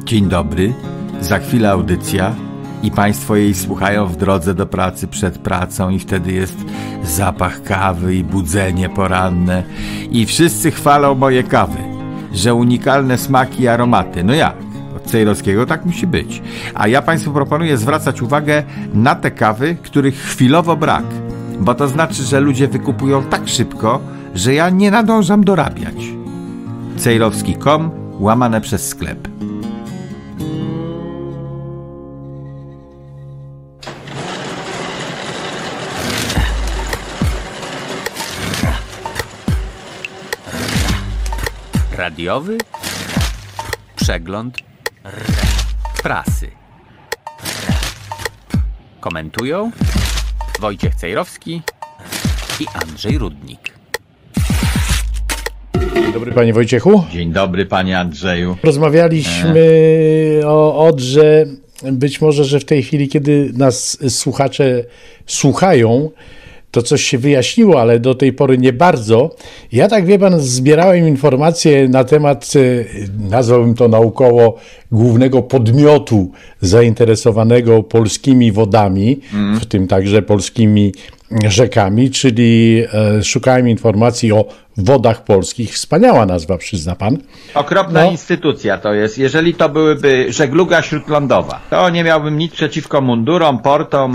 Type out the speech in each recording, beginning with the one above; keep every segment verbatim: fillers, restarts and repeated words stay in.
Dzień dobry, za chwilę audycja i Państwo jej słuchają w drodze do pracy, przed pracą i wtedy jest zapach kawy i budzenie poranne i wszyscy chwalą moje kawy, że unikalne smaki i aromaty. No jak? Od Cejrowskiego tak musi być. A ja Państwu proponuję zwracać uwagę na te kawy, których chwilowo brak, bo to znaczy, że ludzie wykupują tak szybko, że ja nie nadążam dorabiać. Cejrowski kropka com łamane przez sklep. Radiowy przegląd prasy. Komentują Wojciech Cejrowski i Andrzej Rudnik. Dzień dobry, panie Wojciechu. Dzień dobry, panie Andrzeju. Rozmawialiśmy e... o Odrze. Być może, że w tej chwili, kiedy nas słuchacze słuchają, to coś się wyjaśniło, ale do tej pory nie bardzo. Ja tak, wie pan, zbierałem informacje na temat, nazwałbym to naukowo, głównego podmiotu zainteresowanego polskimi wodami, mm. w tym także polskimi rzekami, czyli e, szukałem informacji o Wodach Polskich. Wspaniała nazwa, przyzna pan. Okropna no. instytucja to jest. Jeżeli to byłyby żegluga śródlądowa, to nie miałbym nic przeciwko mundurom, portom,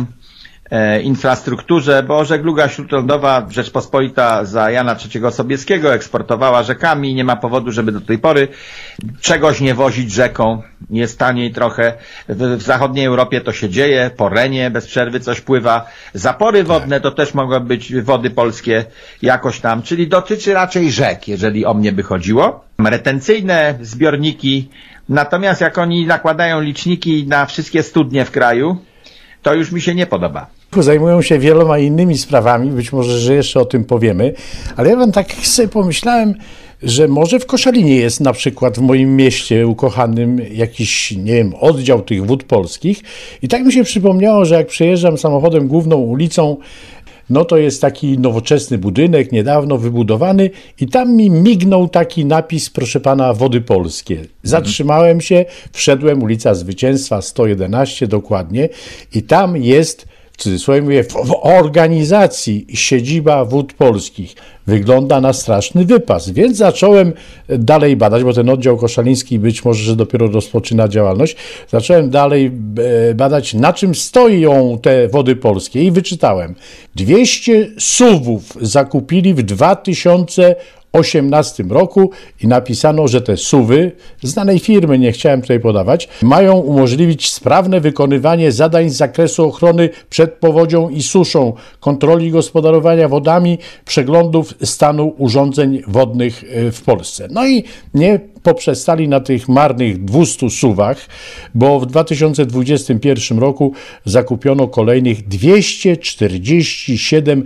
E, infrastrukturze, bo żegluga śródlądowa Rzeczpospolita za Jana trzeciego Sobieskiego eksportowała rzekami, nie ma powodu, żeby do tej pory czegoś nie wozić rzeką. Jest taniej trochę. W, w zachodniej Europie to się dzieje, po Renie bez przerwy coś pływa. Zapory wodne to też mogą być wody polskie jakoś tam, czyli dotyczy raczej rzek, jeżeli o mnie by chodziło. Retencyjne zbiorniki, natomiast jak oni nakładają liczniki na wszystkie studnie w kraju, to już mi się nie podoba. Zajmują się wieloma innymi sprawami, być może, że jeszcze o tym powiemy, ale ja wam tak sobie pomyślałem, że może w Koszalinie jest na przykład w moim mieście ukochanym jakiś, nie wiem, oddział tych Wód Polskich i tak mi się przypomniało, że jak przejeżdżam samochodem główną ulicą, no to jest taki nowoczesny budynek, niedawno wybudowany i tam mi mignął taki napis, proszę pana, Wody Polskie. Zatrzymałem się, wszedłem, ulica Zwycięstwa sto jedenaście dokładnie i tam jest, w cudzysłowie mówię, w organizacji siedziba Wód Polskich. Wygląda na straszny wypas, więc zacząłem dalej badać, bo ten oddział koszaliński być może, że dopiero rozpoczyna działalność. Zacząłem dalej badać, na czym stoją te Wody Polskie i wyczytałem. dwieście suwów zakupili w dwa tysiące osiemnastym roku i napisano, że te suwy, znanej firmy, nie chciałem tutaj podawać, mają umożliwić sprawne wykonywanie zadań z zakresu ochrony przed powodzią i suszą, kontroli gospodarowania wodami, przeglądów stanu urządzeń wodnych w Polsce. No i nie poprzestali na tych marnych dwustu suwach, bo w dwa tysiące dwudziestym pierwszym roku zakupiono kolejnych dwieście czterdzieści siedem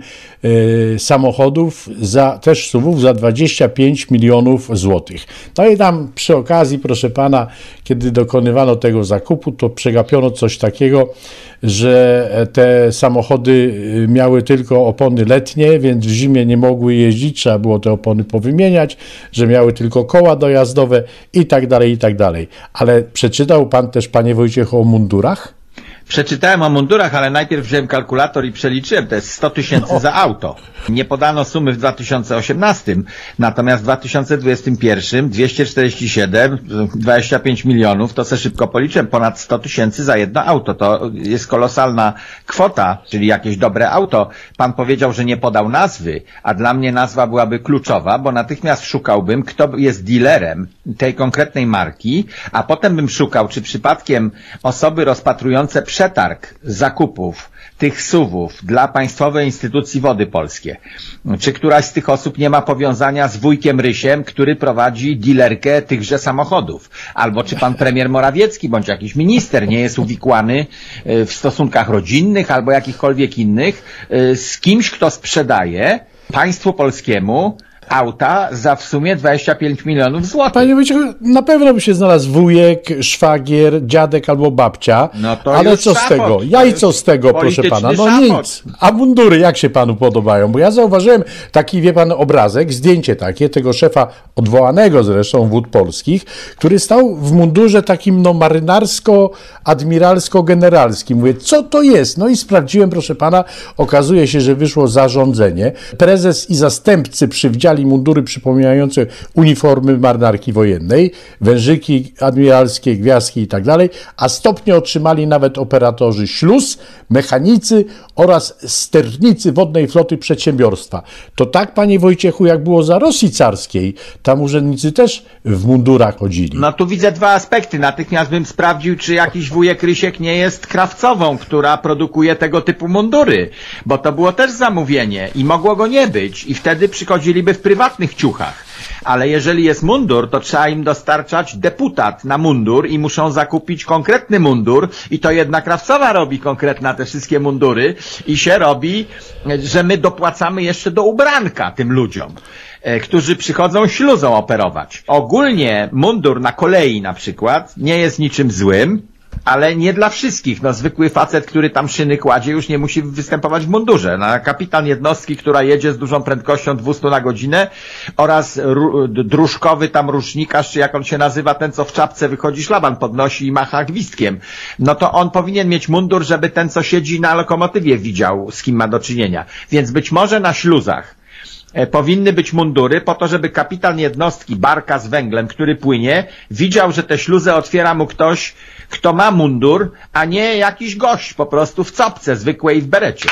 y, samochodów, za, też suwów, za dwadzieścia pięć milionów złotych. No i tam przy okazji, proszę pana, kiedy dokonywano tego zakupu, to przegapiono coś takiego, że te samochody miały tylko opony letnie, więc w zimie nie mogły jeździć, trzeba było te opony powymieniać, że miały tylko koła dojazdowe i tak dalej, i tak dalej. Ale przeczytał pan też, panie Wojciechu, o mundurach? Przeczytałem o mundurach, ale najpierw wziąłem kalkulator i przeliczyłem, to jest sto tysięcy za auto. Nie podano sumy w dwa tysiące osiemnastym, natomiast w dwa tysiące dwudziestym pierwszym dwieście czterdzieści siedem, dwadzieścia pięć milionów, to se szybko policzyłem, ponad sto tysięcy za jedno auto. To jest kolosalna kwota, czyli jakieś dobre auto. Pan powiedział, że nie podał nazwy, a dla mnie nazwa byłaby kluczowa, bo natychmiast szukałbym, kto jest dealerem tej konkretnej marki, a potem bym szukał, czy przypadkiem osoby rozpatrujące przetarg zakupów tych suwów dla Państwowej Instytucji Wody Polskie. Czy któraś z tych osób nie ma powiązania z wujkiem Rysiem, który prowadzi dilerkę tychże samochodów? Albo czy pan premier Morawiecki, bądź jakiś minister nie jest uwikłany w stosunkach rodzinnych albo jakichkolwiek innych z kimś, kto sprzedaje państwu polskiemu auta za w sumie dwadzieścia pięć milionów złotych. Panie Wojciechu, na pewno by się znalazł wujek, szwagier, dziadek albo babcia, No to ale już co z szafot, tego? to Ja i już co z tego, proszę polityczny pana? No szafot. nic. A mundury jak się panu podobają? Bo ja zauważyłem taki, wie pan, obrazek, zdjęcie takie tego szefa, odwołanego zresztą Wód Polskich, który stał w mundurze takim no marynarsko-admiralsko-generalskim. Mówię, co to jest? No i sprawdziłem, proszę pana, okazuje się, że wyszło zarządzenie. Prezes i zastępcy przywdziali mundury przypominające uniformy marynarki wojennej, wężyki admiralskie, gwiazdki i tak dalej, a stopnie otrzymali nawet operatorzy śluz, mechanicy oraz sternicy wodnej floty przedsiębiorstwa. To tak, panie Wojciechu, jak było za Rosji carskiej, tam urzędnicy też w mundurach chodzili. No tu widzę dwa aspekty. Natychmiast bym sprawdził, czy jakiś wujek Rysiek nie jest krawcową, która produkuje tego typu mundury, bo to było też zamówienie i mogło go nie być i wtedy przychodziliby w prywatnych ciuchach. Ale jeżeli jest mundur, to trzeba im dostarczać deputat na mundur i muszą zakupić konkretny mundur i to jedna krawcowa robi konkretna te wszystkie mundury i się robi, że my dopłacamy jeszcze do ubranka tym ludziom, którzy przychodzą śluzą operować. Ogólnie mundur na kolei na przykład nie jest niczym złym, ale nie dla wszystkich. No zwykły facet, który tam szyny kładzie, już nie musi występować w mundurze. No, kapitan jednostki, która jedzie z dużą prędkością dwieście na godzinę oraz dróżkowy tam rusznikarz, czy jak on się nazywa, ten co w czapce wychodzi, szlaban podnosi i macha gwizdkiem. No to on powinien mieć mundur, żeby ten co siedzi na lokomotywie widział, z kim ma do czynienia. Więc być może na śluzach powinny być mundury po to, żeby kapitan jednostki barka z węglem, który płynie, widział, że te śluzę otwiera mu ktoś, kto ma mundur, a nie jakiś gość po prostu w copce zwykłej w berecie.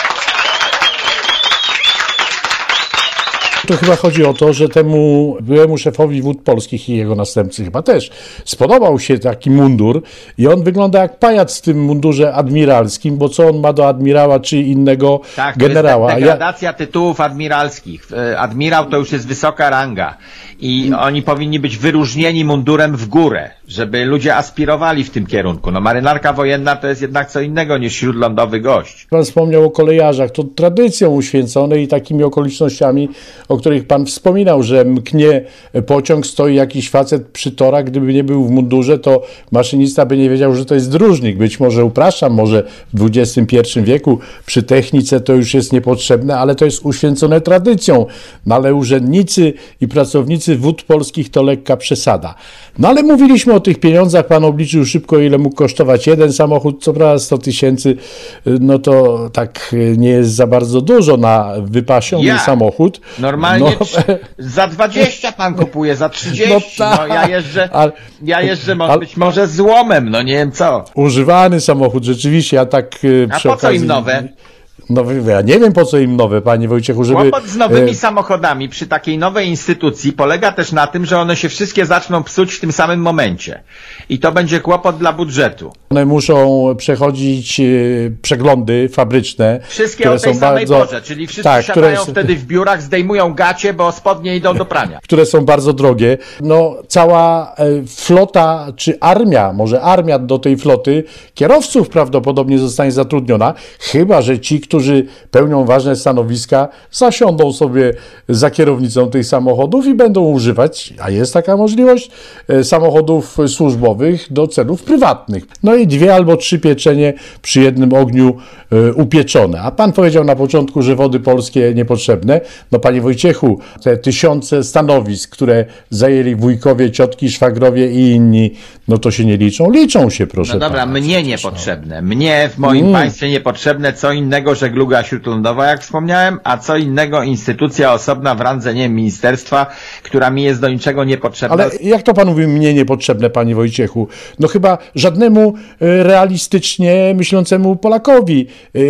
To chyba chodzi o to, że temu byłemu szefowi Wód Polskich i jego następcy chyba też spodobał się taki mundur i on wygląda jak pajac w tym mundurze admiralskim, bo co on ma do admirała czy innego tak, generała? To jest degradacja ja... tytułów admiralskich. Admirał to już jest wysoka ranga i oni powinni być wyróżnieni mundurem w górę, żeby ludzie aspirowali w tym kierunku. No marynarka wojenna to jest jednak co innego niż śródlądowy gość. Pan wspomniał o kolejarzach, to tradycją uświęcone i takimi okolicznościami, o których pan wspominał, że mknie pociąg, stoi jakiś facet przy torach, gdyby nie był w mundurze, to maszynista by nie wiedział, że to jest dróżnik. Być może upraszczam, może w dwudziestym pierwszym wieku przy technice to już jest niepotrzebne, ale to jest uświęcone tradycją. No ale urzędnicy i pracownicy Wód Polskich to lekka przesada. No ale mówiliśmy o tych pieniądzach, pan obliczył szybko, ile mógł kosztować jeden samochód, co prawda sto tysięcy, no to tak nie jest za bardzo dużo na wypasiony ja. samochód. Normalnie no. za dwadzieścia pan kupuje, za trzydzieści. No, ta, no ja jeżdżę, ale, ja jeżdżę mo, ale, być może złomem, no nie wiem co. Używany samochód, rzeczywiście, ja tak A przy po okazji, co im nowe? No ja nie wiem, po co im nowe, panie Wojciechu, żeby... Kłopot z nowymi e... samochodami przy takiej nowej instytucji polega też na tym, że one się wszystkie zaczną psuć w tym samym momencie. I to będzie kłopot dla budżetu. One muszą przechodzić e, przeglądy fabryczne. Wszystkie o tej samej bardzo... porze, czyli wszyscy tak, siadają które... wtedy w biurach, zdejmują gacie, bo spodnie idą do prania. Które są bardzo drogie. No cała e, flota, czy armia, może armia do tej floty, kierowców prawdopodobnie zostanie zatrudniona, chyba że ci, którzy pełnią ważne stanowiska, zasiądą sobie za kierownicą tych samochodów i będą używać, a jest taka możliwość, samochodów służbowych do celów prywatnych. No i dwie albo trzy pieczenie przy jednym ogniu upieczone. A pan powiedział na początku, że Wody Polskie niepotrzebne. No panie Wojciechu, te tysiące stanowisk, które zajęli wujkowie, ciotki, szwagrowie i inni, no to się nie liczą? Liczą się, proszę pana. No dobra, pana, mnie niepotrzebne. Mnie w moim mm. państwie niepotrzebne, co innego żegluga śródlądowa, jak wspomniałem, a co innego instytucja osobna w randze, nie wiem, ministerstwa, która mi jest do niczego niepotrzebna. Ale jak to pan mówi, mnie niepotrzebne, panie Wojciechu? No chyba żadnemu realistycznie myślącemu Polakowi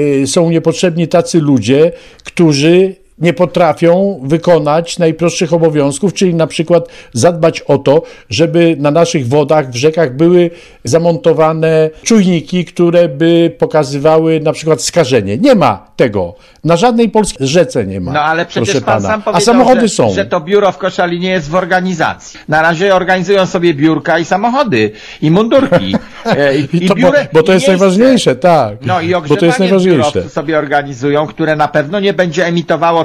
są niepotrzebni tacy ludzie, którzy nie potrafią wykonać najprostszych obowiązków, czyli na przykład zadbać o to, żeby na naszych wodach, w rzekach były zamontowane czujniki, które by pokazywały na przykład skażenie. Nie ma tego. Na żadnej polskiej rzece nie ma. No ale przecież pan pana. sam powiedział, A samochody że, są. że to biuro w Koszalinie jest w organizacji. Na razie organizują sobie biurka i samochody, i mundurki. I, I to, biure, bo, bo to jest miejsce. najważniejsze, tak. No i bo to jest najważniejsze. sobie organizują, które na pewno nie będzie emitowało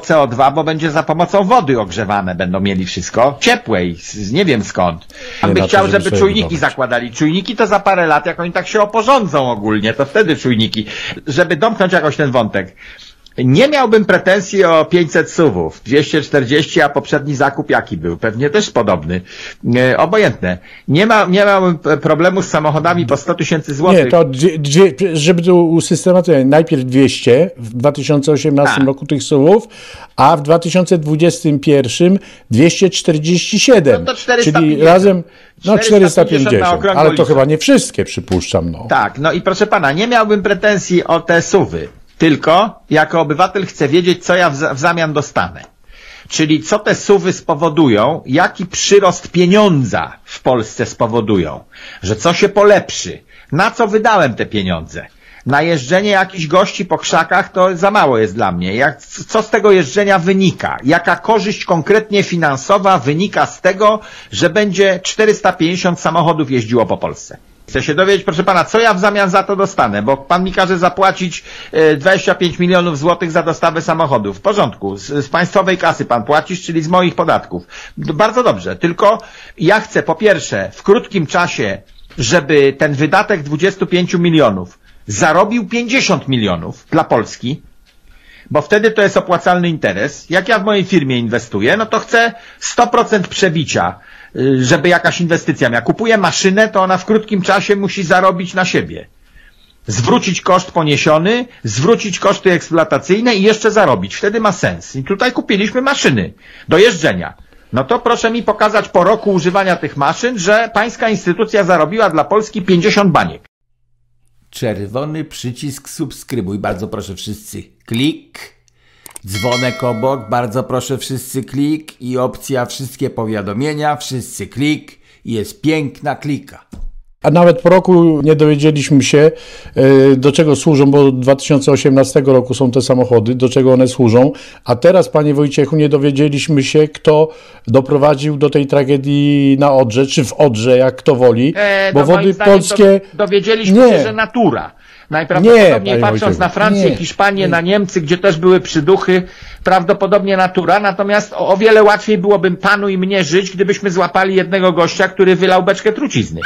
C O dwa, bo będzie za pomocą wody ogrzewane, będą mieli wszystko ciepłe i z, nie wiem skąd. Pan by chciał, żeby czujniki zakładali. Czujniki to za parę lat, jak oni tak się oporządzą ogólnie, to wtedy czujniki. Żeby domknąć jakoś ten wątek. Nie miałbym pretensji o pięćset suwów, dwieście czterdzieści, a poprzedni zakup jaki był? Pewnie też podobny. E, obojętne. Nie ma, nie miałbym problemu z samochodami po sto tysięcy złotych. Nie, to żeby to usystematyzować, najpierw dwieście w dwa tysiące osiemnastym a. roku tych suwów, a w dwa tysiące dwudziestym pierwszym dwieście czterdzieści siedem. No to czterysta pięćdziesiąt. Czyli razem no czterysta pięćdziesiąt, ale to liczbę. Chyba nie wszystkie, przypuszczam. No. Tak, no i proszę pana, nie miałbym pretensji o te suwy. Tylko jako obywatel chcę wiedzieć, co ja w, za w zamian dostanę. Czyli co te suwy spowodują, jaki przyrost pieniądza w Polsce spowodują, że co się polepszy, na co wydałem te pieniądze. Na jeżdżenie jakichś gości po krzakach to za mało jest dla mnie. Jak, co z tego jeżdżenia wynika? Jaka korzyść konkretnie finansowa wynika z tego, że będzie czterysta pięćdziesiąt samochodów jeździło po Polsce? Chcę się dowiedzieć, proszę pana, co ja w zamian za to dostanę, bo pan mi każe zapłacić dwadzieścia pięć milionów złotych za dostawę samochodów. W porządku, z, z państwowej kasy pan płacisz, czyli z moich podatków. Bardzo dobrze, tylko ja chcę po pierwsze w krótkim czasie, żeby ten wydatek dwudziestu pięciu milionów zarobił pięćdziesiąt milionów dla Polski, bo wtedy to jest opłacalny interes. Jak ja w mojej firmie inwestuję, no to chcę sto procent przebicia, żeby jakaś inwestycja miała. Kupuję maszynę, to ona w krótkim czasie musi zarobić na siebie. Zwrócić koszt poniesiony, zwrócić koszty eksploatacyjne i jeszcze zarobić. Wtedy ma sens. I tutaj kupiliśmy maszyny do jeżdżenia. No to proszę mi pokazać po roku używania tych maszyn, że pańska instytucja zarobiła dla Polski pięćdziesiąt baniek. Czerwony przycisk subskrybuj, bardzo proszę wszyscy klik. Dzwonek obok, bardzo proszę wszyscy klik i opcja wszystkie powiadomienia, wszyscy klik i jest piękna klika. A nawet po roku nie dowiedzieliśmy się, do czego służą, bo od dwa tysiące osiemnastego roku są te samochody, do czego one służą, a teraz, panie Wojciechu, nie dowiedzieliśmy się, kto doprowadził do tej tragedii na Odrze, czy w Odrze, jak kto woli, e, bo wody polskie... Do, dowiedzieliśmy nie. się, że natura. Najprawdopodobniej nie, patrząc Wojciechu, na Francję, nie, Hiszpanię, nie. na Niemcy, gdzie też były przyduchy, prawdopodobnie natura, natomiast o, o wiele łatwiej byłoby panu i mnie żyć, gdybyśmy złapali jednego gościa, który wylał beczkę trucizny.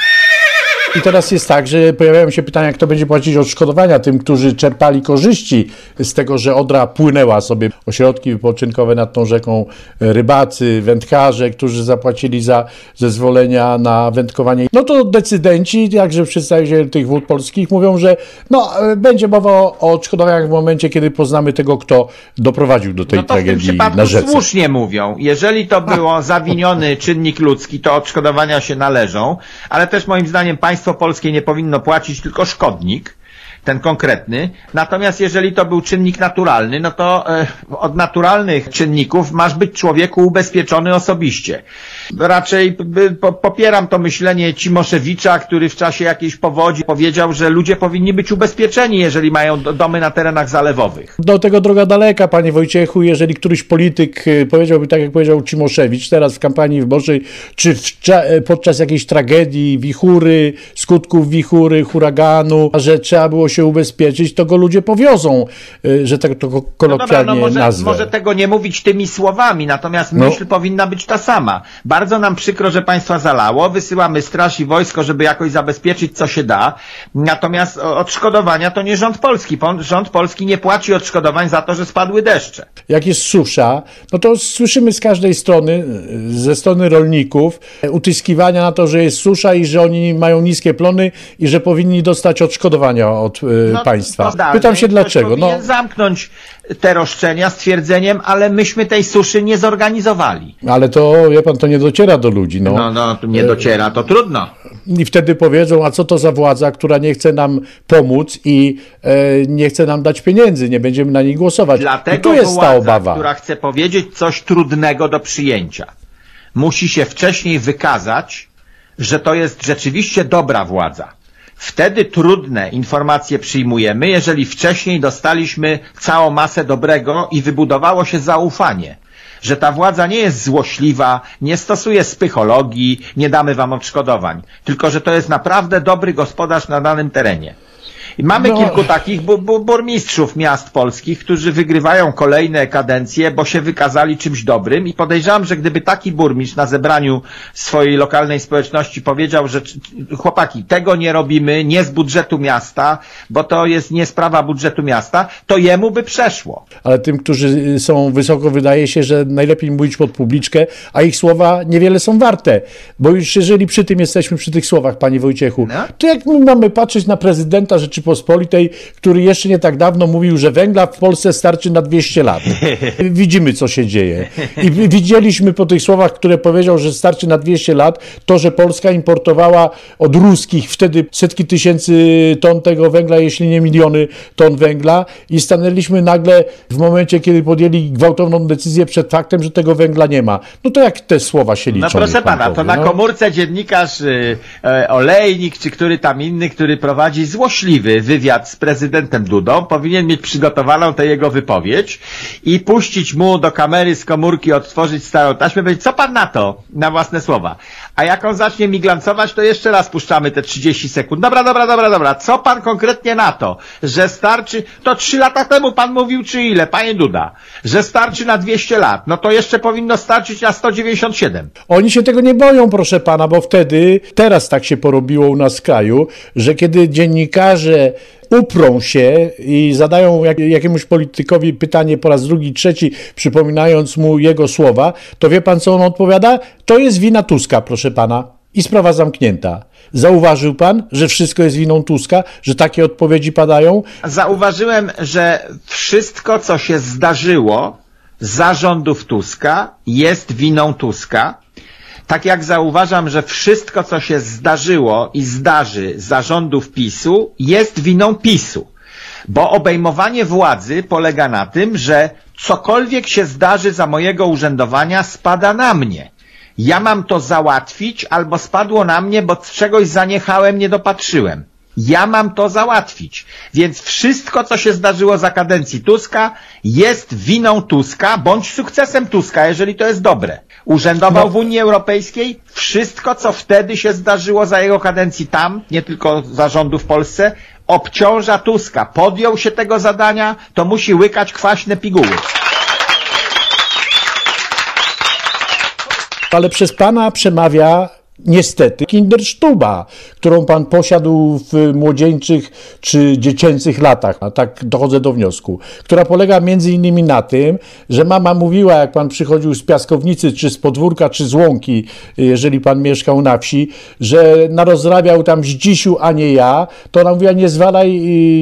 I teraz jest tak, że pojawiają się pytania, kto będzie płacić odszkodowania tym, którzy czerpali korzyści z tego, że Odra płynęła sobie. Ośrodki wypoczynkowe nad tą rzeką, rybacy, wędkarze, którzy zapłacili za zezwolenia na wędkowanie. No to decydenci, jakże przedstawiciele tych wód polskich mówią, że no, będzie mowa o odszkodowaniach w momencie, kiedy poznamy tego, kto doprowadził do tej no to tragedii w tym przypadku na rzece. Słusznie mówią. Jeżeli to było zawiniony czynnik ludzki, to odszkodowania się należą, ale też moim zdaniem państwo Państwo polskie nie powinno płacić, tylko szkodnik, ten konkretny. Natomiast jeżeli to był czynnik naturalny, no to e, od naturalnych czynników masz być człowieku ubezpieczony osobiście. Raczej by, po, popieram to myślenie Cimoszewicza, który w czasie jakiejś powodzi powiedział, że ludzie powinni być ubezpieczeni, jeżeli mają do, domy na terenach zalewowych. Do tego droga daleka, panie Wojciechu, jeżeli któryś polityk powiedziałby tak, jak powiedział Cimoszewicz teraz w kampanii wyborczej, czy w, podczas jakiejś tragedii, wichury, skutków wichury, huraganu, że trzeba było się ubezpieczyć, to go ludzie powiozą, że tak to kolokwialnie no dobra, no może, nazwę. może tego nie mówić tymi słowami, natomiast myśl no. powinna być ta sama. Bardzo nam przykro, że państwa zalało, wysyłamy straż i wojsko, żeby jakoś zabezpieczyć, co się da, natomiast odszkodowania to nie rząd polski. Rząd polski nie płaci odszkodowań za to, że spadły deszcze. Jak jest susza, no to słyszymy z każdej strony, ze strony rolników, utyskiwania na to, że jest susza i że oni mają niskie plony i że powinni dostać odszkodowania od no, państwa. Dalej, Pytam się dlaczego. No zamknąć te roszczenia stwierdzeniem, ale myśmy tej suszy nie zorganizowali. Ale to, wie pan, to nie dociera do ludzi. No, no, no nie dociera, to trudno. I wtedy powiedzą, a co to za władza, która nie chce nam pomóc i e, nie chce nam dać pieniędzy, nie będziemy na nich głosować. Dlatego I tu jest władza, ta obawa. która chce powiedzieć coś trudnego do przyjęcia, musi się wcześniej wykazać, że to jest rzeczywiście dobra władza. Wtedy trudne informacje przyjmujemy, jeżeli wcześniej dostaliśmy całą masę dobrego i wybudowało się zaufanie, że ta władza nie jest złośliwa, nie stosuje spychologii, nie damy wam odszkodowań, tylko że to jest naprawdę dobry gospodarz na danym terenie. I mamy No. kilku takich bu bu burmistrzów miast polskich, którzy wygrywają kolejne kadencje, bo się wykazali czymś dobrym i podejrzewam, że gdyby taki burmistrz na zebraniu swojej lokalnej społeczności powiedział, że chłopaki, tego nie robimy, nie z budżetu miasta, bo to jest nie sprawa budżetu miasta, to jemu by przeszło. Ale tym, którzy są wysoko, wydaje się, że najlepiej mówić pod publiczkę, a ich słowa niewiele są warte. Bo już jeżeli przy tym jesteśmy, przy tych słowach, panie Wojciechu, No. to jak my mamy patrzeć na prezydenta Rzeczypospolitej, który jeszcze nie tak dawno mówił, że węgla w Polsce starczy na dwieście lat. Widzimy, co się dzieje. I widzieliśmy po tych słowach, które powiedział, że starczy na dwieście lat, to, że Polska importowała od ruskich wtedy setki tysięcy ton tego węgla, jeśli nie miliony ton węgla i stanęliśmy nagle w momencie, kiedy podjęli gwałtowną decyzję przed faktem, że tego węgla nie ma. No to jak te słowa się liczą? No proszę niech pan pana, to powie, na no. komórce dziennikarz y, e, Olejnik, czy który tam inny, który prowadzi złośliwy wywiad z prezydentem Dudą, powinien mieć przygotowaną tę jego wypowiedź i puścić mu do kamery z komórki, odtworzyć starą taśmę, powiedzieć, co pan na to, na własne słowa. A jak on zacznie mi glancować, to jeszcze raz puszczamy te trzydzieści sekund. Dobra, dobra, dobra, dobra. Co pan konkretnie na to, że starczy, to trzy lata temu pan mówił, czy ile, panie Duda, że starczy na dwieście lat, no to jeszcze powinno starczyć na sto dziewięćdziesiąt siedem. Oni się tego nie boją, proszę pana, bo wtedy, teraz tak się porobiło u nas w kraju, że kiedy dziennikarze uprą się i zadają jak, jakiemuś politykowi pytanie po raz drugi, trzeci, przypominając mu jego słowa, to wie pan, co on odpowiada? To jest wina Tuska, proszę pana. I sprawa zamknięta. Zauważył pan, że wszystko jest winą Tuska, że takie odpowiedzi padają? Zauważyłem, że wszystko, co się zdarzyło za rządów Tuska, jest winą Tuska. Tak jak zauważam, że wszystko, co się zdarzyło i zdarzy za rządów PiSu, jest winą PiSu. Bo obejmowanie władzy polega na tym, że cokolwiek się zdarzy za mojego urzędowania, spada na mnie. Ja mam to załatwić, albo spadło na mnie, bo czegoś zaniechałem, nie dopatrzyłem. Ja mam to załatwić. Więc wszystko, co się zdarzyło za kadencji Tuska, jest winą Tuska, bądź sukcesem Tuska, jeżeli to jest dobre. Urzędował No. w Unii Europejskiej, wszystko, co wtedy się zdarzyło za jego kadencji tam, nie tylko za rządu w Polsce, obciąża Tuska. Podjął się tego zadania, to musi łykać kwaśne piguły. Ale przez pana przemawia niestety kindersztuba, którą pan posiadł w młodzieńczych czy dziecięcych latach, a tak dochodzę do wniosku, która polega między innymi na tym, że mama mówiła, jak pan przychodził z piaskownicy, czy z podwórka, czy z łąki, jeżeli pan mieszkał na wsi, że narozrabiał tam Zdzisiu, a nie ja, to ona mówiła, nie zwalaj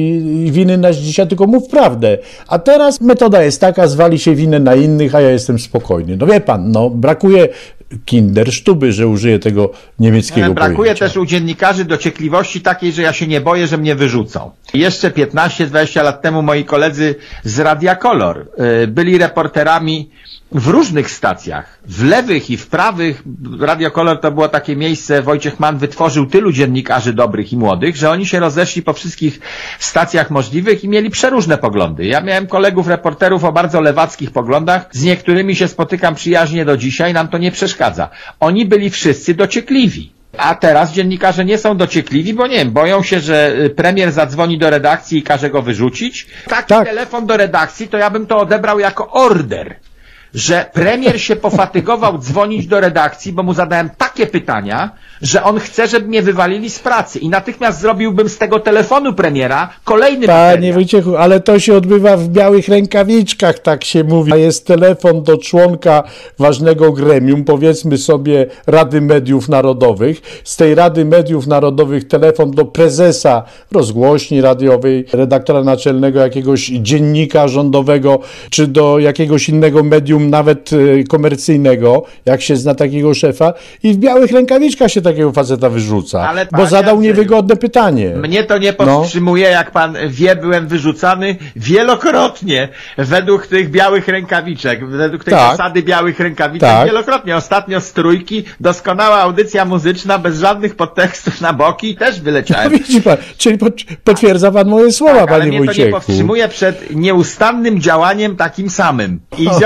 winy na Zdzisia, tylko mów prawdę. A teraz metoda jest taka, zwali się winę na innych, a ja jestem spokojny. No wie pan, no brakuje kindersztuby, że użyję tego niemieckiego Brakuje pojęcia. też u dziennikarzy dociekliwości takiej, że ja się nie boję, że mnie wyrzucą. Jeszcze piętnaście dwadzieścia lat temu moi koledzy z Radia Kolor y, byli reporterami w różnych stacjach, w lewych i w prawych. Radio Kolor to było takie miejsce, Wojciech Mann wytworzył tylu dziennikarzy dobrych i młodych, że oni się rozeszli po wszystkich stacjach możliwych i mieli przeróżne poglądy. Ja miałem kolegów reporterów o bardzo lewackich poglądach, z niektórymi się spotykam przyjaźnie do dzisiaj, nam to nie przeszkadza. Oni byli wszyscy dociekliwi. A teraz dziennikarze nie są dociekliwi, bo nie wiem, boją się, że premier zadzwoni do redakcji i każe go wyrzucić. Taki Tak. telefon do redakcji, to ja bym to odebrał jako order, że premier się pofatygował dzwonić do redakcji, bo mu zadałem takie pytania, że on chce, żeby mnie wywalili z pracy i natychmiast zrobiłbym z tego telefonu premiera kolejny Panie materiał. Wojciechu, ale to się odbywa w białych rękawiczkach, tak się mówi. A jest telefon do członka ważnego gremium, powiedzmy sobie Rady Mediów Narodowych. Z tej Rady Mediów Narodowych telefon do prezesa rozgłośni radiowej, redaktora naczelnego jakiegoś dziennika rządowego, czy do jakiegoś innego medium, nawet e, komercyjnego, jak się zna takiego szefa, i w białych rękawiczkach się takiego faceta wyrzuca, Ale, bo panie zadał Andrzeju, niewygodne pytanie. Mnie to nie powstrzymuje, jak pan wie, byłem wyrzucany wielokrotnie według tych białych rękawiczek, według tej Tak. zasady białych rękawiczek, Tak. wielokrotnie. Ostatnio z Trójki, doskonała audycja muzyczna, bez żadnych podtekstów na boki, też wyleciałem. Widzi pan, czyli pot- potwierdza pan moje słowa, Tak, ale panie mnie to nie Wojciechu. powstrzymuje przed nieustannym działaniem takim samym. I w związku z tym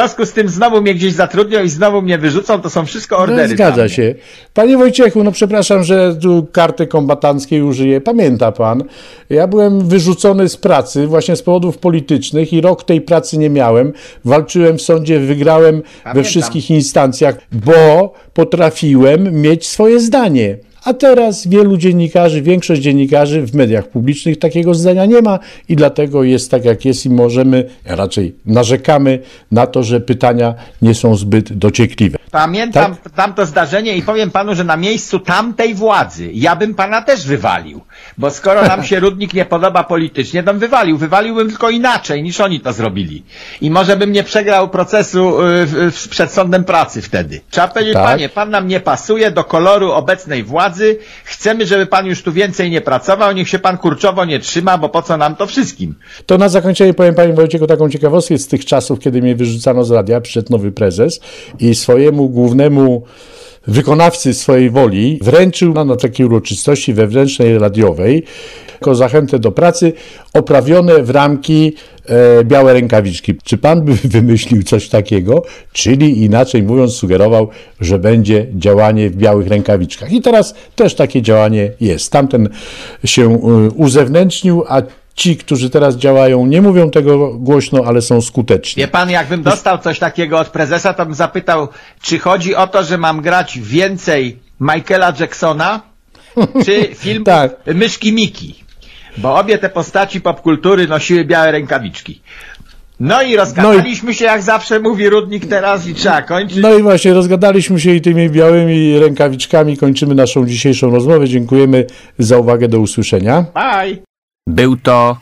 dwudziestym znowu mnie gdzieś zatrudnią i znowu mnie wyrzucą, to są wszystko ordery. No, zgadza się. Panie Wojciechu, no przepraszam, że tu karty kombatanckiej użyję. Pamięta pan, ja byłem wyrzucony z pracy właśnie z powodów politycznych i rok tej pracy nie miałem. Walczyłem w sądzie, wygrałem Pamiętam. we wszystkich instancjach, bo potrafiłem mieć swoje zdanie. A teraz wielu dziennikarzy, większość dziennikarzy w mediach publicznych takiego zdania nie ma i dlatego jest tak, jak jest i możemy, raczej narzekamy na to, że pytania nie są zbyt dociekliwe. Pamiętam Tak? tamto zdarzenie i powiem panu, że na miejscu tamtej władzy ja bym pana też wywalił. Bo skoro nam się Rudnik nie podoba politycznie, to bym wywalił. Wywaliłbym tylko inaczej niż oni to zrobili. I może bym nie przegrał procesu y, w, w, przed sądem pracy wtedy. Trzeba powiedzieć, Tak. panie, pan nam nie pasuje do koloru obecnej władzy. Chcemy, żeby pan już tu więcej nie pracował. Niech się pan kurczowo nie trzyma, bo po co nam to wszystkim? To na zakończenie powiem panie Wojciechu taką ciekawostkę z tych czasów, kiedy mnie wyrzucano z radia, przyszedł nowy prezes i swojemu głównemu wykonawcy swojej woli wręczył na, na takiej uroczystości wewnętrznej radiowej jako zachętę do pracy oprawione w ramki e, białe rękawiczki. Czy pan by wymyślił coś takiego? Czyli inaczej mówiąc sugerował, że będzie działanie w białych rękawiczkach. I teraz też takie działanie jest. Tamten się e, uzewnętrznił, a ci, którzy teraz działają, nie mówią tego głośno, ale są skuteczni. Wie pan, jakbym dostał coś takiego od prezesa, to bym zapytał, czy chodzi o to, że mam grać więcej Michaela Jacksona, czy film Tak. Myszki Miki? Bo obie te postaci popkultury nosiły białe rękawiczki. No i rozgadaliśmy się, jak zawsze mówi Rudnik teraz i trzeba kończyć. No i właśnie, rozgadaliśmy się i tymi białymi rękawiczkami kończymy naszą dzisiejszą rozmowę. Dziękujemy za uwagę, do usłyszenia. Bye! Był to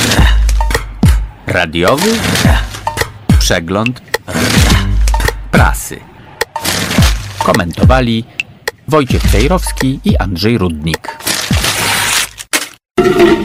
radiowy przegląd prasy. Komentowali Wojciech Cejrowski i Andrzej Rudnik.